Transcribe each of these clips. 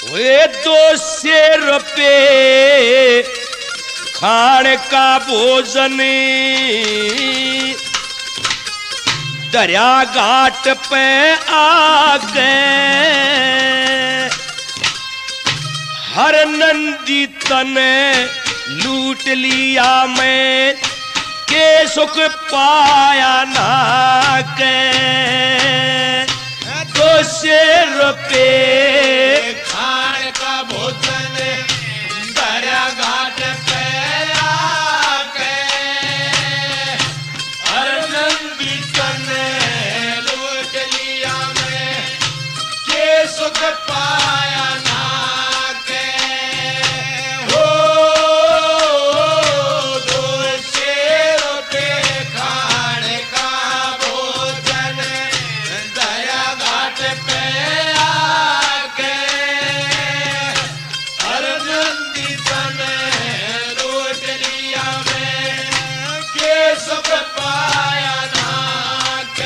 वे 200 रुपये खाने का भोजन दरिया घाट पे आके हर नंदी तने लूट लिया मैं के सुख पाया ना के 200 रुपये खाने का भोजन दरिया घाट पे आके हर नंदी तने लूट लिया मैं के सुख पाया ना के हो 200 रुपये खाने का भोजन दरिया घाट पे आके हर नंदी तने लूट लिया मैं के सुख पाया ना के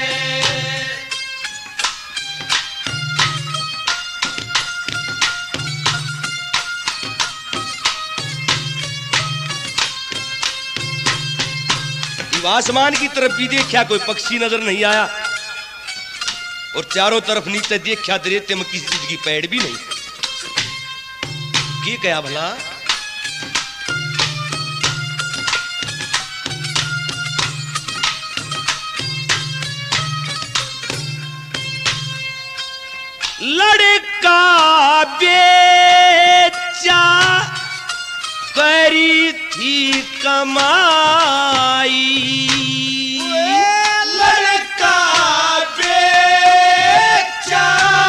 आसमान की तरफ भी देखा, कोई पक्षी नजर नहीं आया और चारों तरफ नीचे देखा रेते में किसी चीज की पेड़ भी नहीं। की कहा भला लड़का बेचा करी थी कमाई लड़का बेचा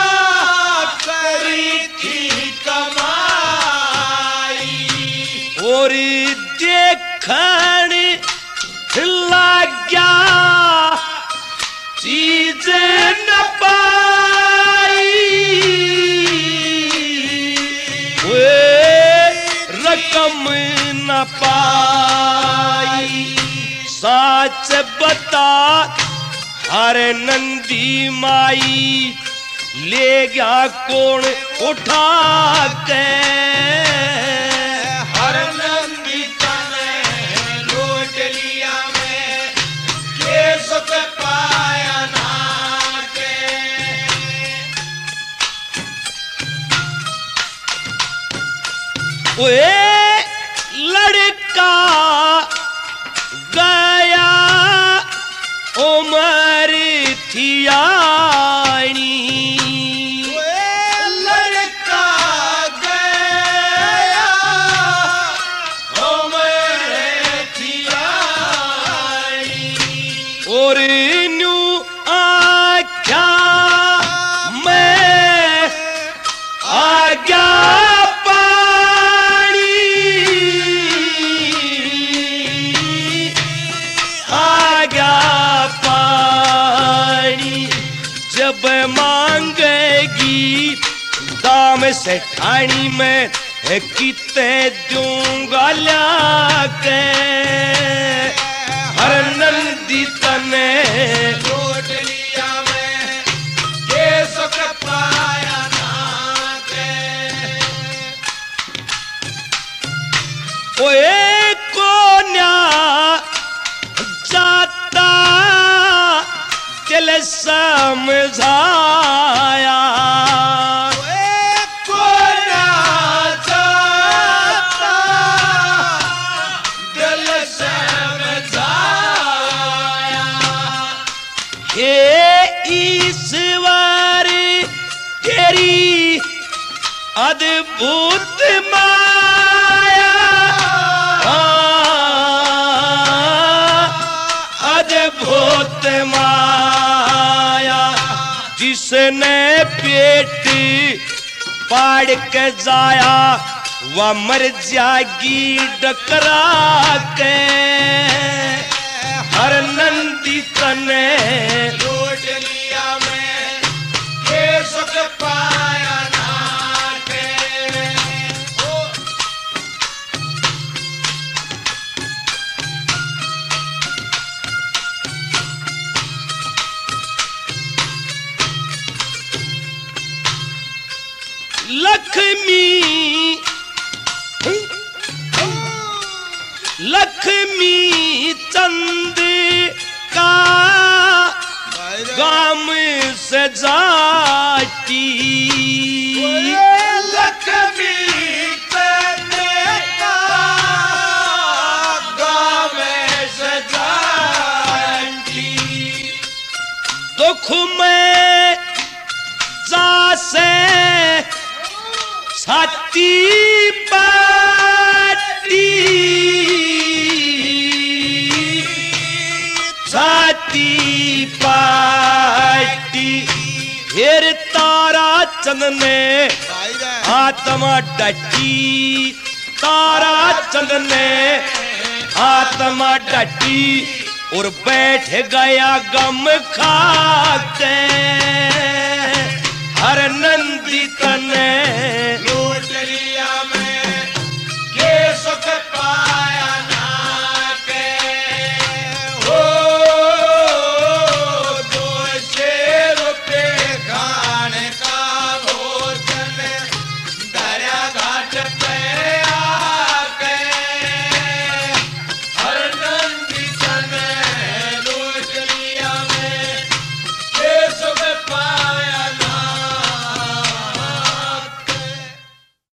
करी थी कमाई और देखण लाग्या चीज न पाई वे रकम न पाई। सच बता हर नंदी माई ले गया कौन उठा के हर नंदी तने लूट लिया मैं के सुख पाया ना के ओए लड़का गया उमर थी आनी लड़का गया उम्र थी आई और न्यू आख्या मैं आ गया मांगेगी दाम से ठाणी में किते दूंगा लाके हर नंदी तने लूट लिया मैं के सुख पाया ना के ओए कोन्या जाता दिल समझाया कोना जाता दिल समझाया हे ईश्वर तेरी अद्भुत माया अद्भुत माया जिसने पेट पाड़ के जाया वह मर जाएगी डकरा के हर नंदी तने लूट लिया मैं के सुख पाया ना के लक्ष्मी लक्ष्मी चंद का गाम से जाती लक्ष्मी चंद का गाम से जाती दुख में जासे छाती पाटी छाती पाटी फिर तारा चंद ने आत्मा डटी तारा चंद ने आत्मा डटी और बैठ गया गम खाते हर नंद